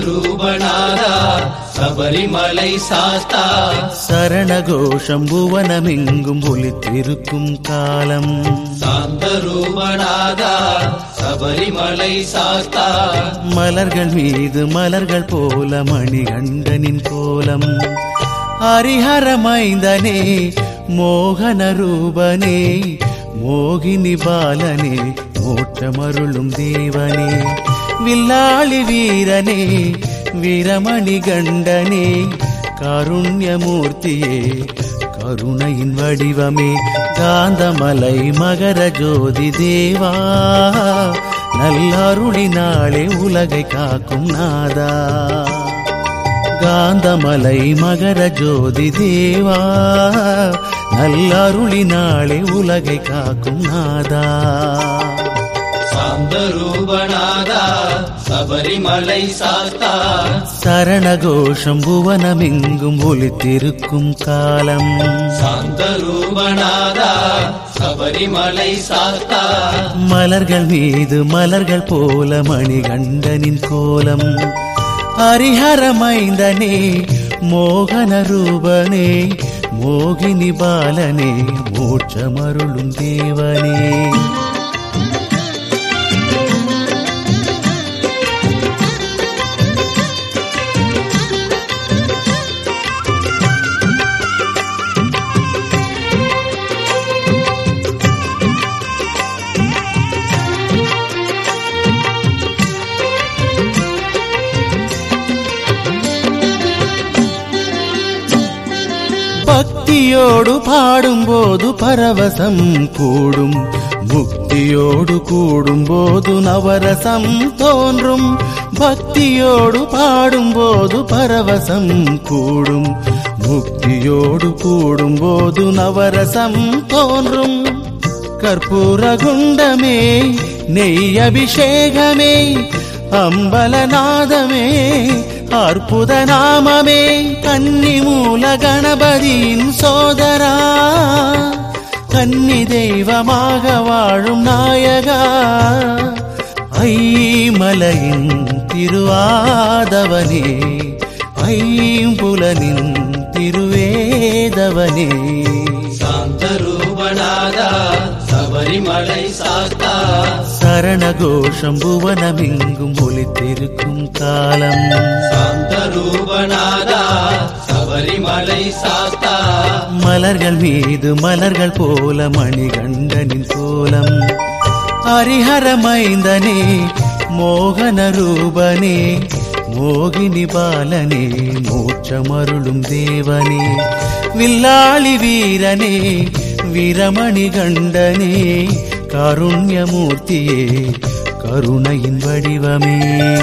ரூபநாதா சபரிமலை சாஸ்தா சரணகோஷம் புவனமெங்கும் ஒலித்திருக்கும் காலம் சாந்த ரூபநாதா சபரிமலை சாஸ்தா மலர்கள் மீது மலர்கள் போல மணிகண்டனின் கோலம் ஹரிஹரமைந்தனே மோகன ரூபனே மோகினி பாலனே மோட்சமருளும் தேவனே வில்லாளி வீரனே வீரமணி கண்டனே காருண்யமூர்த்தியே கருணையின் வடிவமே காந்தமலை மகர ஜோதி தேவா நல்லருளினாலே உலகை காக்கும் நாதா காந்தமலை மகர ஜோதி தேவா நல்லருளினாலே உலகை காக்கும் நாதா சாந்த ரூபநாதா சபரிமலை சாஸ்தா சரணகோஷம் புவனமெங்கும் ஒலித்திருக்கும் காலம் சாந்த ரூபநாதா சபரிமலை சாஸ்தா மலர்கள் மீது மலர்கள் போல மணிகண்டனின் கோலம் ஹரிஹரமைந்தனே மோகன ரூபனே மோகினி பாலனே மோட்சமருளும் தேவனே பக்தியோடு பாடும்போது பரவசம் கூடும் முக்தியோடு கூடும்போது நவரசம் தோன்றும் பக்தியோடு பாடும்போது பரவசம் கூடும் முக்தியோடு கூடும்போது நவரசம் தோன்றும் கற்பூர குண்டமே நெய் அபிஷேகமே அம்பலநாதமே அற்புத நாமமே கன்னி மூல கணபதியின் சோதரா கன்னி தெய்வமாக வாழும் நாயகா ஐமலையின் திருவாதவனே ஐம்புலனின் திருவேதவனே சாந்த ரூபநாதா சபரிமலை சாஸ்தா சரணகோஷம் புவனமெங்கும் ஒலித்திருக்கும் காலம் சாந்த ரூபநாதா சபரிமலை சாஸ்தா மலர்கள் மீது மலர்கள் போல மணிகண்டனின் கோலம் ஹரிஹரமைந்தனே மோகன ரூபனே மோகினி பாலனே மோட்சமருளும் தேவனே வில்லாளி வீரனே வீரமணி கண்டனே காருண்யமூர்த்தியே கருணையின் வடிவமே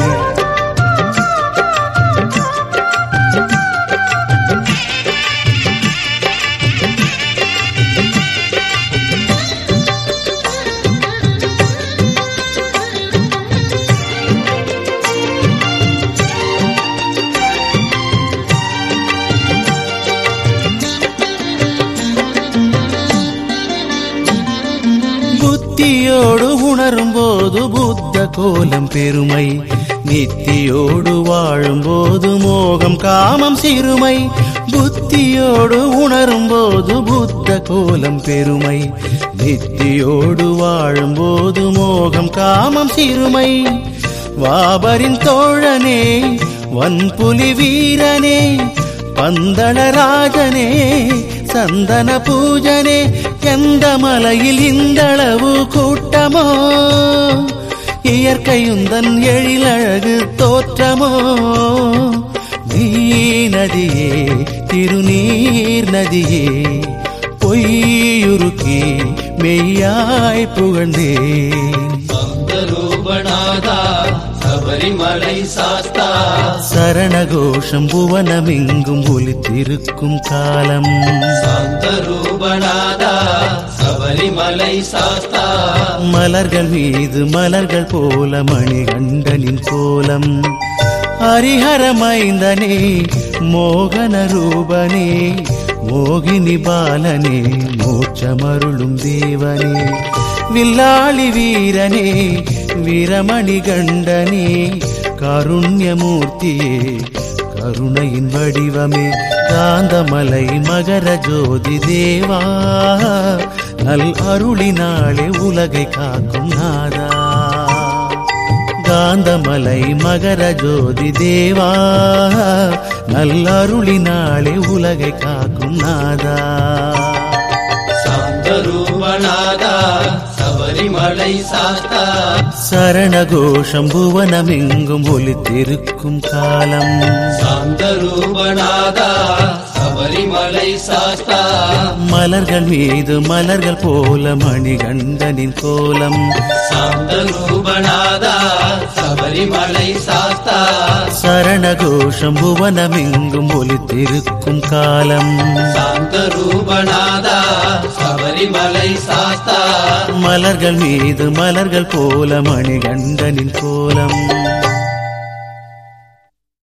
புத்தியோடு உணரும்போது புத்த கோலம் பெருமை நித்தியோடு வாழும்போது மோகம் காமம் சிறுமை புத்தியோடு உணரும்போது புத்த கோலம் பெருமை நித்தியோடு வாழும்போது மோகம் காமம் சிறுமை வாபரின் தோழனே வன்புலி வீரனே பந்தளராஜனே சந்தன பூஜனே எந்த மலையில் இந்தளவு கூட்டமோ இயற்கையுந்தன் எழிலழகு தோற்றமோ நீ நதியே திருநீர் நதியே பொய்யுருக்கி மெய்யாய் புகழ்ந்தேன் சாந்த ரூபநாதா சபரிமலை சாஸ்தா சரணகோஷம் புவனமெங்கும் ஒலித்திருக்கும் காலம் சாந்த ரூபநாதா சபரிமலை சாஸ்தா மலர்கள் மீது மலர்கள் போல மணிகண்டனின் கோலம் ஹரிஹரமைந்தனே மோகன ரூபனே மோகினி பாலனே மோட்சமருளும் தேவனே வில்லாளி வீரனே வீரமணி கண்டனே காருண்யமூர்த்தியே கருணையின் வடிவமே காந்தமலை மகர ஜோதி தேவா நல் அருளினாலே உலகை காக்கும் நாதா காந்தமலை மகர ஜோதி தேவா நல் அருளினாலே உலகை காக்கும் நாதா சாந்தரூபநாதா சபரிமலை சாஸ்தா சரணகோஷம் புவனமெங்கும் ஒலித்திருக்கும் காலம் சாந்தரூபநாதா சபரிமலை சாஸ்தா மலர்கள் மீது மலர்கள் போல மணிகண்டனின் கோலம் சாந்தரூபநாதா சபரிமலை சாஸ்தா சரணகோஷம் புவனமெங்கும் ஒலித்திருக்கும் காலம் சாந்தரூபநாதா சபரிமலை சாஸ்தா மலர்கள் மீது மலர்கள் போல மணிகண்டனின் கோலம்